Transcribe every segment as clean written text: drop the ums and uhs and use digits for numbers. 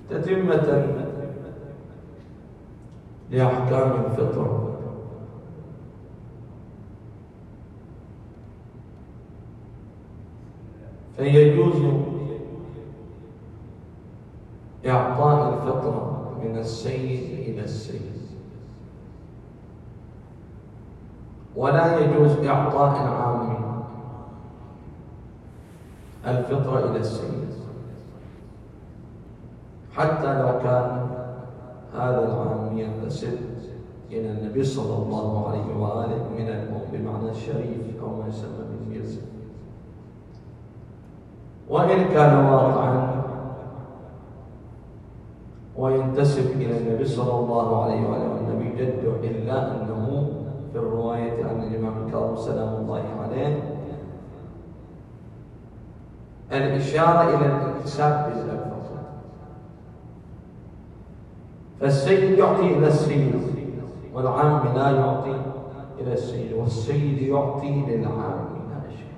تتمة لأحكام الفطر. فيجوز إعطاء الفطرة من السيد إلى السيد، ولا يجوز إعطاء العام الفطرة إلى السيد، حتى لو كان هذا العام ينتسب إلى النبي صلى الله عليه وآله من الأم بمعنى الشريف أو ما يسمى بالميرزا، وإن كان واقعا وينتسب إلى النبي صلى الله عليه وآله والنبي جده، إلا أنه في الرواية عن الإمام الكاظم سلام الله عليه الإشارة إلى الانتساب بالألفاظ، فالسيد يعطي إلى السيد والعام لا يعطي إلى السيد، والسيد يعطي للعام لا شيء،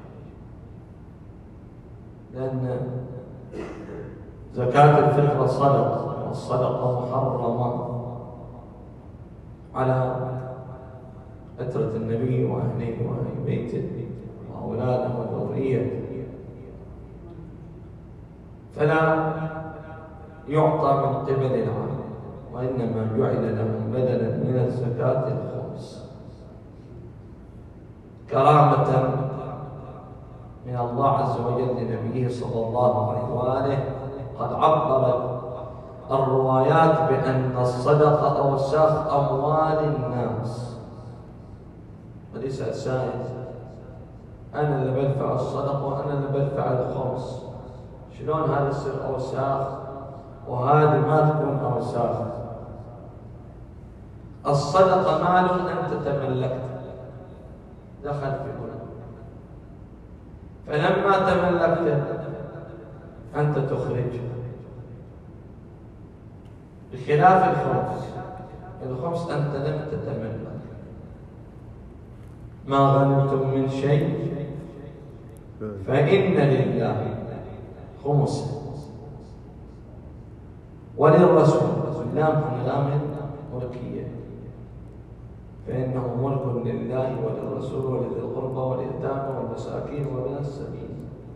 لأن زكاة الفطرة صدقة، والصدقة محرمة على أترة النبي وأهله وأهل بيته وأولاده وذريته، فلا يعطى من قبل العام، وإنما جعل لهم بدلا من الزكاة الخمس كرامة من الله عز وجل لنبيه صلى الله عليه وآله. قد عبرت الروايات بأن الصدقة أوساخ أموال الناس، وليس السائل أنا اللي بدفع الصدقة وأنا اللي بدفع الخمس، شلون هذا يصير أوساخ وهذه ما تكون أوساخ؟ الصدقة مال أنت تملكته دخل في هنا، فلما تملكته أنت تخرجه، بخلاف الخمس. الخمس أنت لم تتملك، ما غنمتم من شيء فإن لله خمسه وللرسول، لام لام ملكية، فإنه ملك لله وللرسول ولذي القربى واليتامى والمساكين وابن السبيل،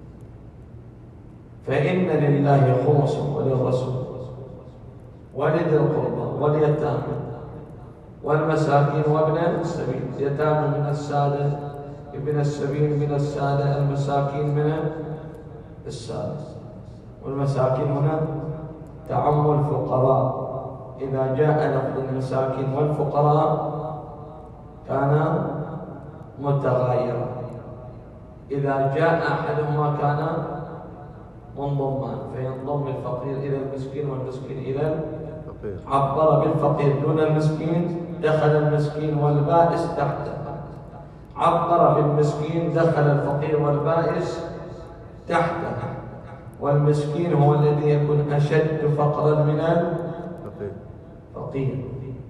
فإن لله خمسه وللرسول ولذي القربى واليتامى والمساكين وابن السبيل. اليتامى من السادة، ابن السبيل من السادة، المساكين من السادة، والمساكين هنا تعم الفقراء. إذا جاء لفظ المساكين والفقراء كان متغايرا، إذا جاء أحدهما كان منضمان، فينضم الفقير إلى المسكين والمسكين إلى الفقير. عبر بالفقير دون المسكين، دخل المسكين والبائس تحته. عبر بالمسكين، دخل الفقير والبائس تحته، والمسكين هو الذي يكون أشد فقرا من الفقير،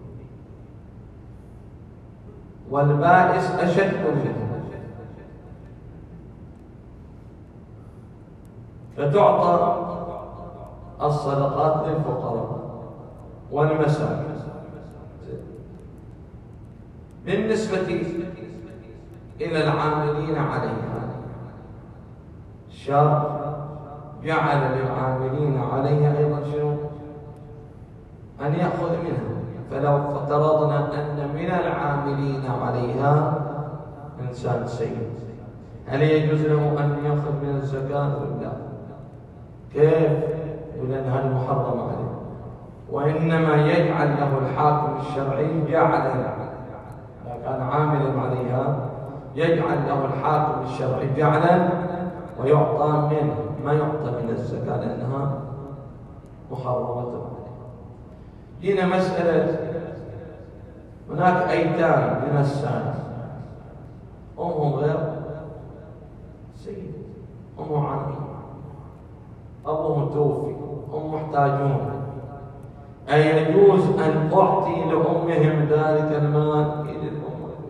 والبائس أشد منه. فتعطى الصدقات للفقراء والمساكين. بالنسبة إلى العاملين عليها، الشرع جعل للعاملين عليها أيضا شنو؟ أن يأخذ منها. فلو افترضنا أن من العاملين عليها إنسان سيد، هل يجوز له أن يأخذ من الزكاة ولا لا؟ كيف؟ لأن هذا محرم عليه، وإنما يجعل له الحاكم الشرعي جعلا، إذا كان عاملا عليها يجعل له الحاكم الشرعي جعلا ويعطى منه، ما يعطى من الزكاة لأنها محرمة عليه. هنا مسألة، هناك أيتام من السادة أمهم غير سيد، أم عمي، أبوهم توفي، هم محتاجون، أيجوز أن أعطي لأمهم ذلك المال إلى الأم؟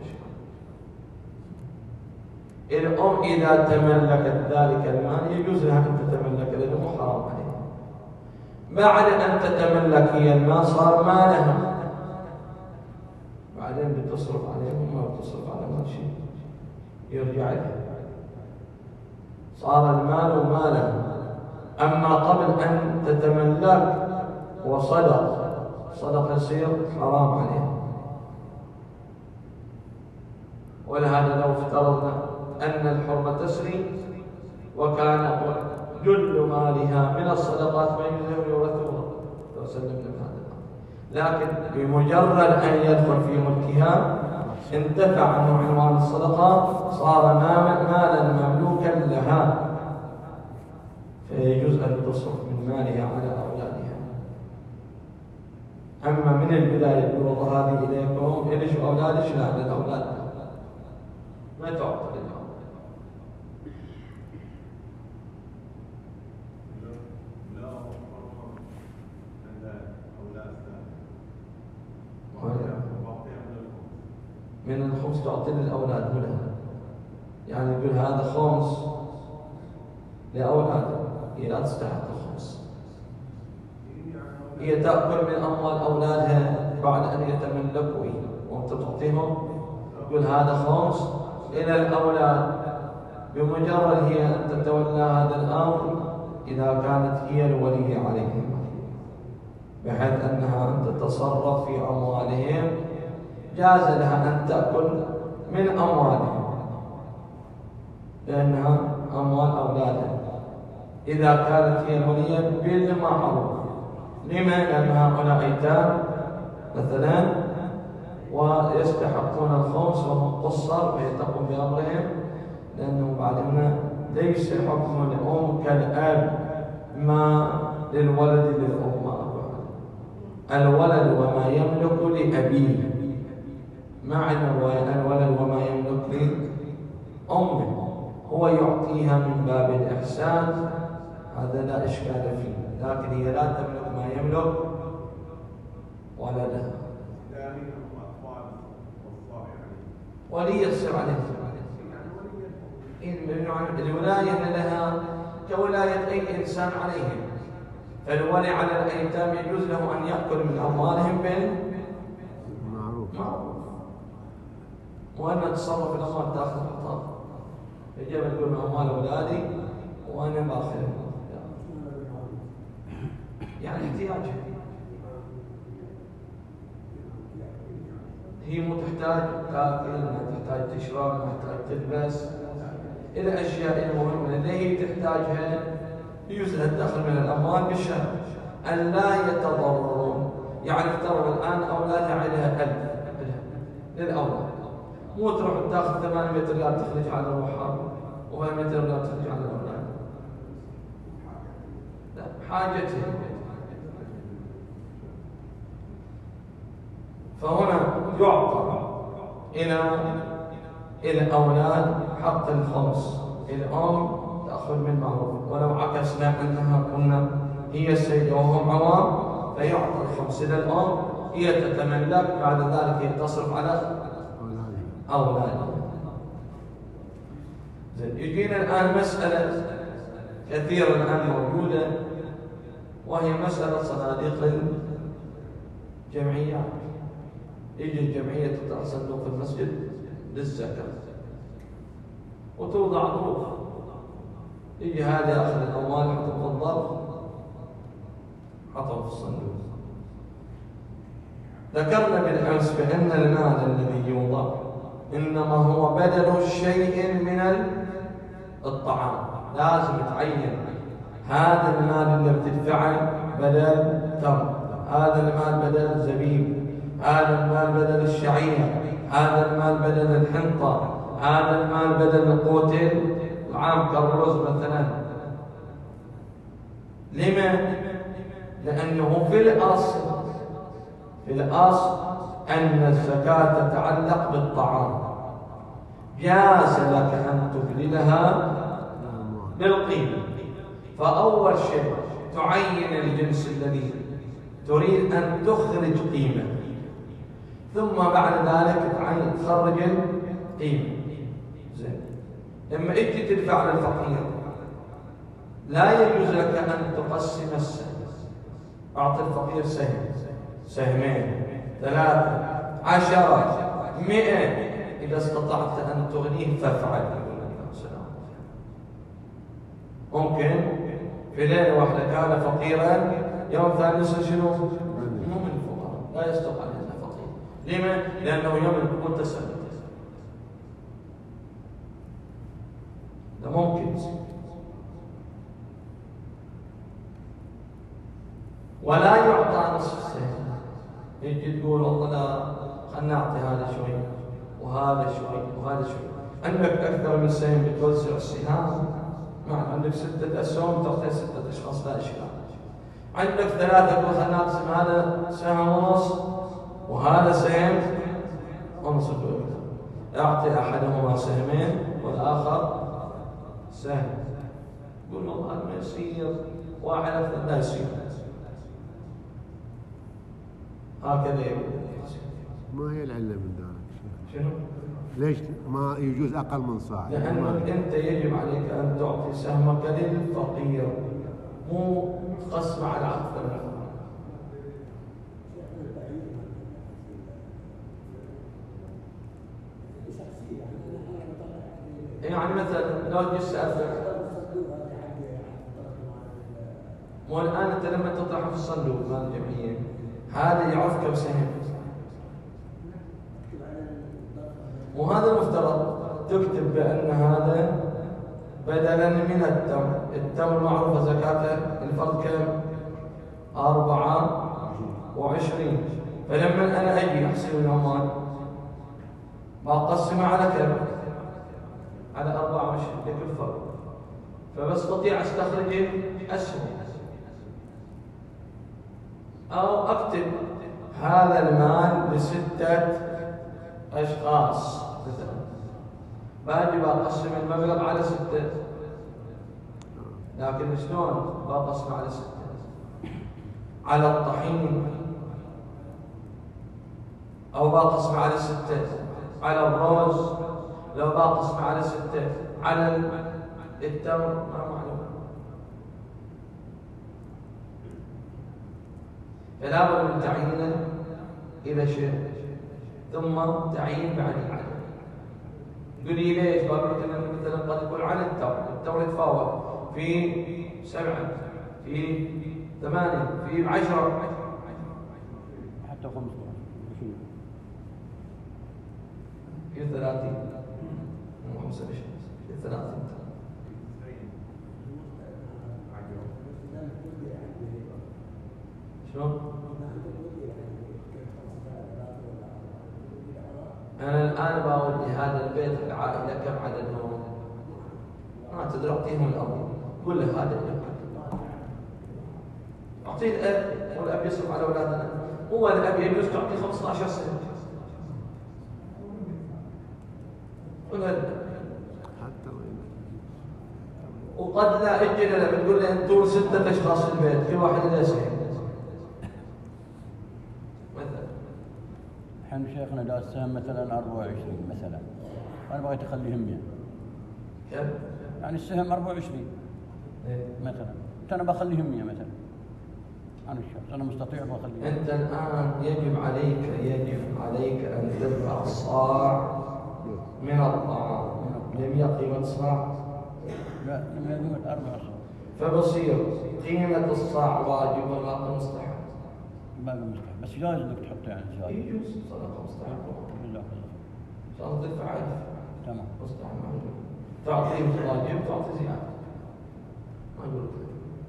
الأم إذا تملكت ذلك المال يجوز لها أن تتملك، لأنه حرام عليها. بعد أن تتملك هي المال صار مالها، بعدين بتصرف عليهم ما بتصرف على مال شيء يرجع لها، صار المال مالها. أما قبل أن تتملك صدق يصير حرام عليها. ولهذا لو افترضنا أن الحرمة تسري وكان جل مالها من الصدقات فإنهم يورثوها لو سلمنا بهذا، لكن بمجرد أن يدخل في ملكها انتفع عنه عنوان الصدقة، صار مالا مملوكا لها، فيجوز أن تصرف من مالها على أولادها. أما من البداية يقول والله هذه إليكم إليش أولادش، لا للأولاد ما تعطى للأولاد. من الخمس تعطي للأولاد منها، يعني يقول هذا خمس لأولاد، هي لا تستحق الخمس، هي تأكل من أموال أولادها بعد أن يتملكوا وأنت تعطيهم، يقول هذا خمس إلى الأولاد. بمجرد هي أن تتولى هذا الأمر إذا كانت هي الولية عليهم، بحيث أنها أن تتصرف في أموالهم، جاز لها أن تأكل من أموالهم لأنها أموال أولادها إذا كانت هي الولية بالمعروف. لما؟ لأن هؤلاء أيتام مثلا ويستحقون الخمس وهم قصر وهي تقوم بأمرهم، لأنه بعدنا ليس حكم الأم كالأب ما للولد للأم. الولد وما يملك لأبيه، معنى الولد وما يملك لأمه، هو يعطيها من باب الإحسان، هذا لا إشكال فيه، لكن هي لا تملك ما يملك ولدها. ولي يصير عليه الولاية لها كولاية أي إنسان عليهم، فالولي على الأيتام يجوز له أن يأكل من أموالهم بالمعروف، وأن تصرف الأموال داخل الخطاب، يجب أن يقول من أموال أولادي وأنا باخذهم، يعني احتياجها، هي مو تحتاج تاكل، ما تحتاج تشرب، ما تحتاج تلبس، الأشياء المهمة اللي هي تحتاجها يجوز لها الدخل من الأموال بالشهر، أن لا يتضررون. يعني افترض الآن أولادها عليها 1000 للأولاد، مو تروح تاخذ 800 ريال تخرج على روحها و200 ريال تخرج على الأولاد، لا، حاجتها. فهنا يعطى إلى الأولاد حق الخمس، الأم تأخذ من معروف، ولو عكسنا أنها قلنا هي السيدة وهم عوام فيعطى الخمس إلى الأم، هي تتملك، بعد ذلك هي تصرف على أولادها. يجينا الآن مسألة كثيرة الآن موجودة، وهي مسألة صناديق الجمعيات. يجي الجمعية تضع صندوق في المسجد للزكاة وتوضع ظروف، يجي هذا يأخذ الأموال حطهم في الظرف، حطهم في الصندوق. ذكرنا بالأمس بأن المال الذي يوضع إنما هو بدل شيء من الطعام، لازم تعين هذا المال اللي بتدفعه بدل تمر، هذا المال بدل زبيب، هذا المال بدل الشعير، هذا المال بدل الحنطة، هذا المال بدل القوت العام كالرز مثلا. لما؟ لأنه في الأصل أن الزكاة تتعلق بالطعام، جاز لك أن تبدلها بالقيمة. فأول شيء تعين الجنس الذي تريد أن تخرج قيمة، ثم بعد ذلك تخرج القيمة. زين، لما اجي تدفع للفقير لا يجوز لك أن تقسم السهم، أعطي الفقير سهم، سهمين، 3، 10، 100، إذا استطعت أن تغنيه فافعل. ممكن في ليلة واحدة كان فقيرا، يوم ثاني يصير شنو؟ مو من الفقراء، لا يصدق عليه فقير. لما؟ لأنه يملك متسلط. ده ممكن يصير. ولا يعطى نصف السهم. يجي تقول والله لا، خلنا نعطي هذا شوي وهذا شوي وهذا شوي. عندك أكثر من سهم بتوزع السهام، عندك 6 أسهم تعطي 6 أشخاص لا إشكال. عندك 3 تقول خلنا نقسم هذا سهم ونص وهذا سهم ونص. أعطي أحدهما سهمين والآخر سهم. يقول والله ما يصير، واحد أفضل لا يصير. هكذا يقول. ما هي العلة من ذلك؟ شنو؟ ليش ما يجوز أقل من صاع؟ لأنك أنت يجب عليك أن تعطي سهمك للفقير، مو تقسم على أكثر من الفقراء. يعني مثلا لو تجي تسأل والآن أنت لما تطرحه في الصندوق مال الجمعية، هذا يعرف كم سهم، وهذا المفترض تكتب بأن هذا بدلا من التمر. التمر معروفة زكاته الفرد كم؟ 24. فلما أنا أجي أحسب الأموال بقسمها على كم؟ على 24 لكل فرد. فبستطيع أستخرج أسهم، أو أكتب هذا المال ل6 أشخاص مثلا، باجي بقسم المبلغ على 6، لكن شلون بقسم على 6؟ على الطحين، أو بقسم على 6 على الرز، لو بقسم على 6 على التمر، ما معلوم. فلا بد من تعيينه إلى شيء ثم تعيين بعد العدد. تقول لي ليش؟ بقول لك مثلا قد يكون على التمر يتفاوت في 7، في 8، في 10، حتى 15، في 30، مو 25، في 30. شلون؟ أنا الآن بودي هذا البيت العائلة كم عددهم؟ ما تدري أعطيهم الأب، قول له هذا الأب، أعطيه الأب، والأب يصرف على أولادنا. هو الأب يجوز تعطيه 15 سنة، قول له وقد لا اجي له بتقول له انتم 6 أشخاص في البيت، كل واحد له سهم. الحين شيخنا دا السهم مثلا 24 مثلا، انا بغيت اخليهم 100. كم؟ يعني السهم 24 مثلا، انا بخليهم 100 مثلا. انا الشخص انا مستطيع بخليهم. انت الان يجب عليك ان تدفع صاع من الطعام. لم قيمة صاع؟ لا، لم قيمة 4 صاع. فبصير قيمة الصاع واجب ولا مستحب؟ باقي مستحب، بس جايز انك تحطه يعني زيادة. يجوز صدقة مستحب. جزاك الله. ان شاء الله تدفع عدل. تمام. مستحب معلوم. تعطيه واجب، تعطي زيادة. ما يقول كذا.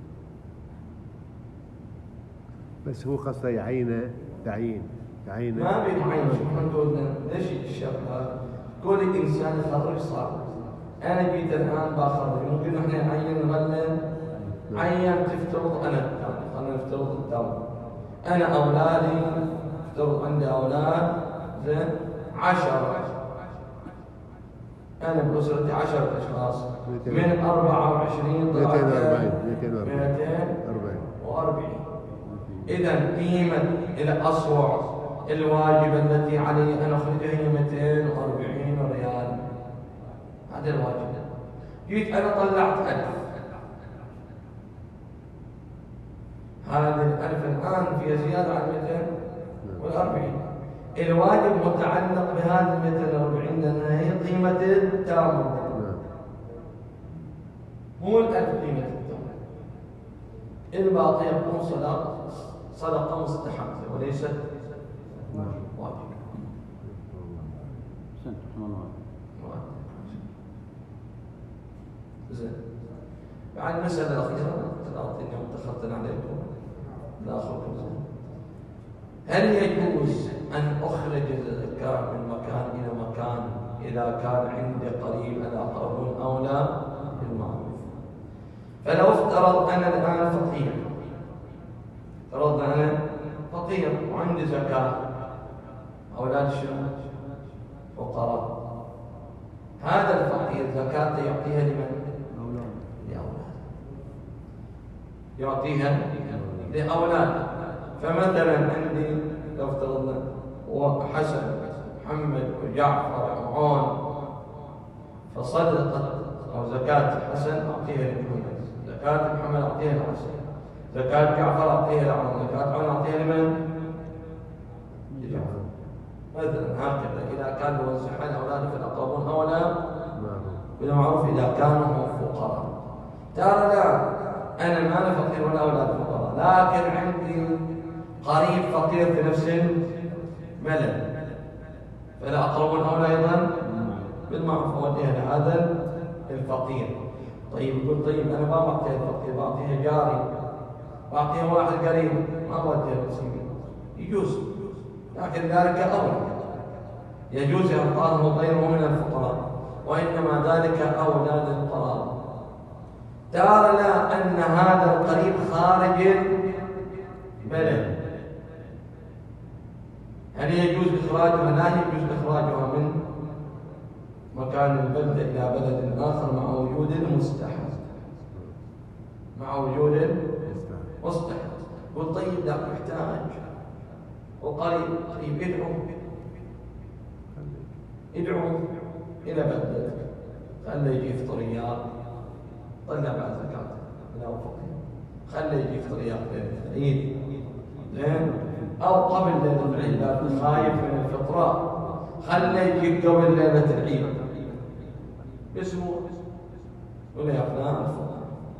بس هو قصده يعينه تعيين. ما بيعين. شو احنا نقول ليش الشاب هذا؟ كل انسان يخرج صعب. انا جيت الان بخرج، ممكن احنا نعين غلا، عين تفترض انا خلينا نفترض الدم. انا اولادي افترض عندي اولاد زين 10. انا باسرتي 10 اشخاص، من 24 طلعت 240. اذا قيمه الاصوع الواجبه التي علي ان اخرجها هي 240 ريال. هذا الواجب. جيت انا طلعت 1000، هذه الألف الآن فيها زيادة عن 240. الواجب متعلق بهذه 240 لأنها هي قيمة التامة، مو الألف قيمة التامة. الباقي يكون صدقة مستحبة وليست واجبة. زين. بعد المسألة الأخيرة اليوم تخطنا عليكم لا أخذكم. هل يجوز أن أخرج الزكاة من مكان إلى مكان إذا كان عندي قريب الأقربون أو لا بالمعروف؟ فلو افترض أنا الآن فقير، افترضنا أنا فقير وعندي زكاة، أولاد شنو؟ فقراء. هذا الفقير زكاة يعطيها لمن؟ لأولاد. يعطيها لأولاد. فمثلا عندي لو افترضنا وحسن محمد وجعفر وعون، فصدقة أو زكاة حسن أعطيها لمحمد، زكاة محمد أعطيها لحسن، زكاة جعفر أعطيها لعون، زكاة عون أعطيها لمن؟ لجعفر. مثلا هكذا إذا كان يوزعها الأولاد في الأقربون أو لا بالمعروف إذا كانوا فقراء. ترى لا، أنا ما أنا فقير ولا أولاد فقراء، لكن عندي قريب فقير في نفس الملل، فالأقربون أولى أيضا بالمعروف أوديها لهذا الفقير. طيب يقول طيب أنا ما بعطيها الفقير، بعطيها جاري، بعطيها واحد قريب، ما أوديها المسلمين. يجوز، لكن ذلك أولى، يجوز إعطاءه غيره من الفقراء، وإنما ذلك أولى للفقراء. ترى لا أن هذا القريب خارج البلد، هل يجوز إخراجها؟ لا يجوز إخراجها من مكان البلدة إلى بلد آخر مع وجود المستحب، مع وجود المستحب. قل طيب لا محتاج وقريب، طيب ادعو إلى بلدتك، خليه يجي فطريات، طلع بعد زكاته لا فقير، خليه يجي فطريات ليلة العيد، زين، أو قبل ليلة العيد، لا خايف من الفطرة، خليه يجي قبل ليلة العيد باسبوع، ولا يا فلان الفطر،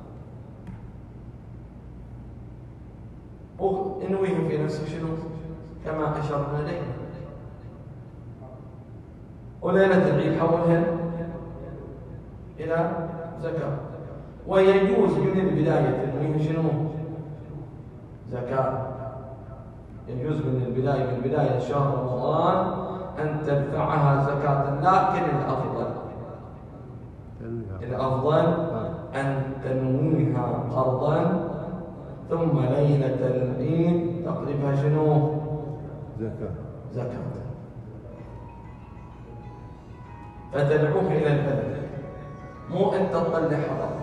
وانويه في نفسك شنو؟ كما أشرنا إليه. وليلة العيد حولها إلى زكاة. ويجوز من البداية تنويه شنو؟ زكاة. يجوز من البداية، من بداية شهر رمضان أن تدفعها زكاة، لكن الأفضل أن تنويها قرضا ثم ليلة العيد تقلبها شنو؟ زكاة. فتدعوه إلى البلد، مو أن تطلع حرام.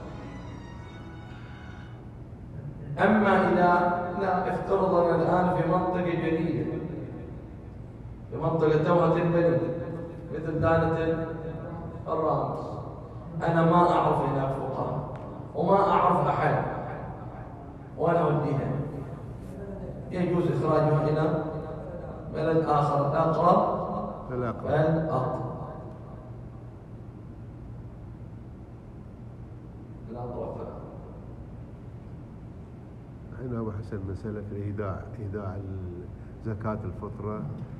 أما إذا لا، افترضنا الآن في منطقة جديدة، في منطقة توها البلد مثل دانة الرامس، أنا ما أعرف هناك فقراء وما أعرف أحد، وأنا أوديها، يجوز إخراجها إلى بلد آخر أقرب فالأقرب. هنا أبو حسن مسألة إيداع زكاة الفطرة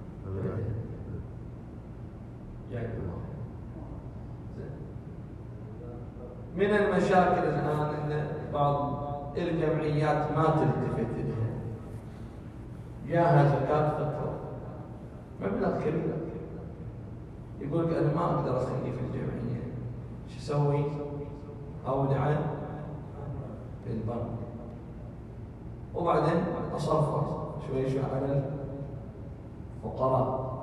من المشاكل الآن أن بعض الجمعيات ما تلتفت إليها، جاها زكاة فطرة مبلغ كبير، يقول لك أنا ما أقدر أخليه في الجمعية، شو أسوي؟ أودعه في البنك وبعدين أصفر شوي شوي على الفقراء.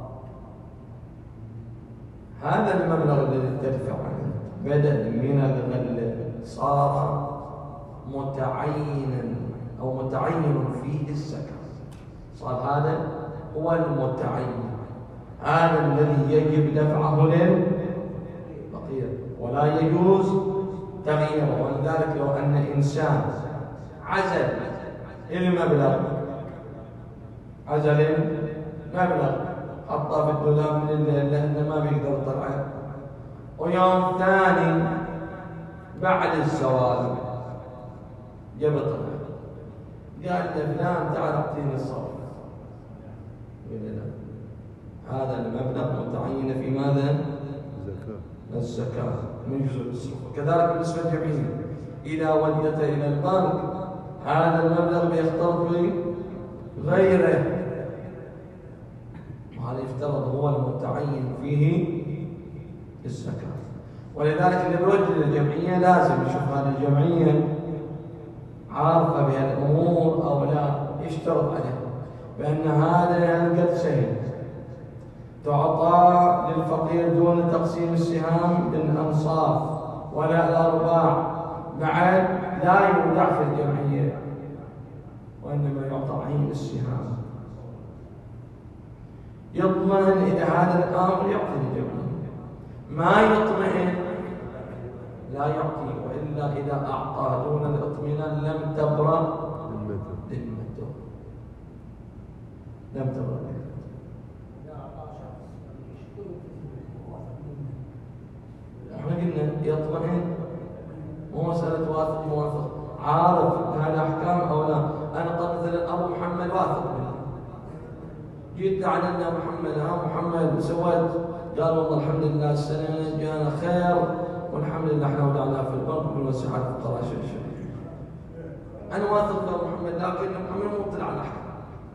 هذا المبلغ الذي تدفع عنه بدل من الغلة صار متعينا أو متعين فيه الزكاة، صار هذا هو المتعين، هذا الذي يجب دفعه للفقير ولا يجوز تغييره. ولذلك لو أن إنسان عزل المبلغ عجل مبلغ حطه في الدولاب من الليل لأنه ما بيقدر يطلعه، ويوم ثاني بعد الزوال جبطنا قال له فلان تعال اعطيني الصرف، قال له هذا المبلغ متعين في ماذا؟ الزكاة من جزء الصرف. وكذلك بالنسبة للجمعية إذا وديت إلى البنك هذا المبلغ بيختلط بغيره، وهذا يفترض هو المتعين فيه الزكاة. ولذلك اللي بيوجه للجمعية لازم يشوف هذه الجمعية عارفة بها الأمور أو لا، يشترط عليها بأن هذا القد سهم تعطى للفقير دون تقسيم السهام بالأنصاف ولا الأرباع، بعد لا يودع في الجمعية وإنما يعطى عين السهام. يطمئن إلى هذا الأمر يعطي الجمعية، ما يطمئن لا يعطي، وإلا إذا أعطى دون الاطمئنان لم تبرأ ذمته. لم تبرأ ذمته. احنا قلنا يطمئن، مو مسألة واثق موافق، عارف هذا أحكام أو لا. أنا قد مثلا أبو محمد واثق منه، جيت علينا محمد محمد سويت، قال والله الحمد لله السنة جانا خير والحمد لله احنا ودعناه في البنك ونوزع على الفقراء شيء. أنا واثق بأبو محمد، لكن محمد مو مطلع على الأحكام.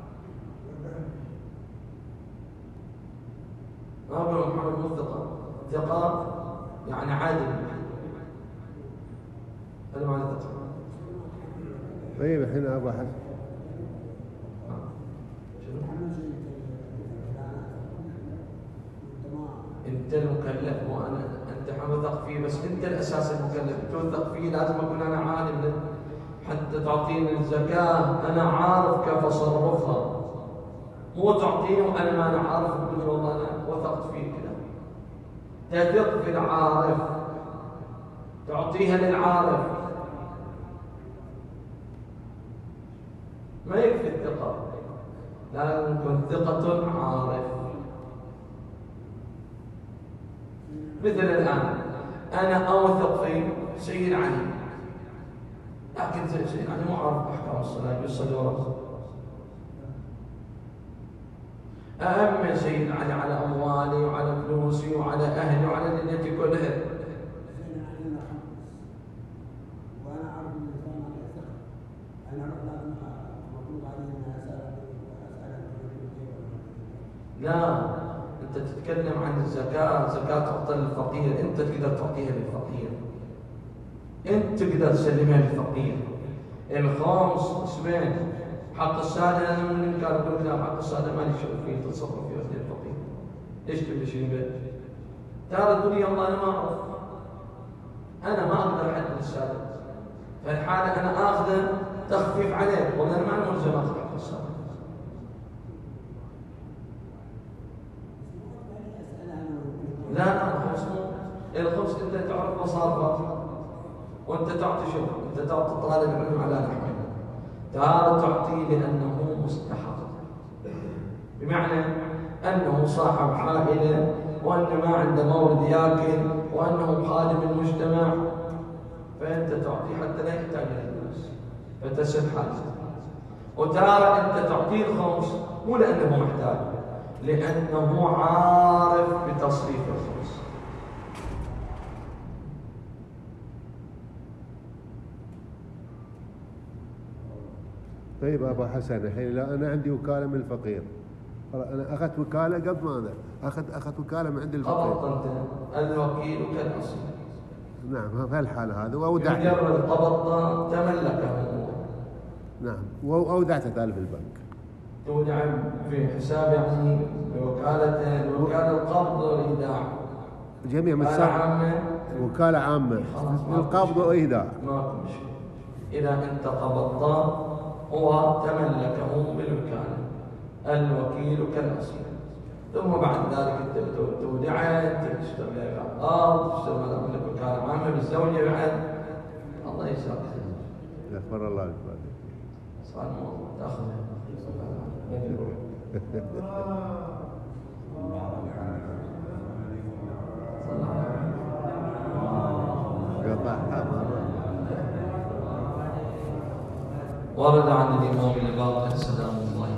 أبو محمد مو ثقة يعني عادل. هذا معنى الثقة. طيب الحين أبو حسن انت المكلف وانا انت حوثق فيه، بس انت الاساس المكلف توثق فيه. لازم اكون انا عالم حتى تعطيني الزكاه انا عارف كيف اصرفها، مو تعطيني وانا ما انا عارف تقول والله انا وثقت فيه كذا. تثق في العارف، تعطيها للعارف، ما يكفي الثقه، لازم تكون ثقه عارف. مثل الآن أنا أوثق في سيد علي، لكن سيد علي مو عارف أحكام الصلاة، يصلي ورقه. أأمن سيد علي على أموالي وعلى فلوسي وعلى أهلي وعلى دنيتي كلها. وأنا أعرف أن الإنسان ما يثق، أنا أعرف لازم المفروض علي أن أسأل لا، أنت تتكلم عن الزكاة، زكاة تعطى للفقير، أنت تقدر تعطيها للفقير، أنت تقدر تسلمها للفقير. الخامس اسمين، حق السادة أنا من كان يقول لا حق السادة ما لي شغل فيه، تتصرف فيه للفقير. ليش تبي شيء به؟ ترى تقول يا الله أنا ما أعرف، أنا ما أقدر أحدد السادة، فالحالة أنا آخذه تخفيف عليك، وأنا ما ملزم آخذ حق السادة. لا الخمس انت تعرف مصارفه، وانت تعطي شغل، انت تعطي طالب العلم على نحوه، تعطيه لانه مستحق، بمعنى انه صاحب عائله، وانه ما عنده مورد ياكل، وانه خادم المجتمع، فانت تعطيه حتى لا يحتاج للفلوس فتسد حاجته. وتارى انت تعطيه الخمس مو لانه محتاج، لأنه عارف بتصريف الخمس. طيب أبو حسن الحين لا أنا عندي وكالة من الفقير، أنا أخذت وكالة قبل ماذا؟ أخذت وكالة من عند الفقير. قبضت أنت الوكيل كالأصل. نعم، في الحالة هذا وأودعت. مجرد قبضت تملكه هو. نعم، وأودعته في البنك. تودع في حساب يعني وكالة القبض والإيداع. جميع مساحة وكالة عامة القبض والإيداع. ماكو مشكلة. إذا أنت قبضته هو تملكه بالوكالة، الوكيل كالأصل. ثم بعد ذلك أنت تودعه، تشتري أرض، تشتري لك وكالة عامة بالزوجة بعد. الله يسعدك. غفر الله لك. صار الموضوع تاخذ وين يروح؟ ورد عن الإمام الباقر سلام الله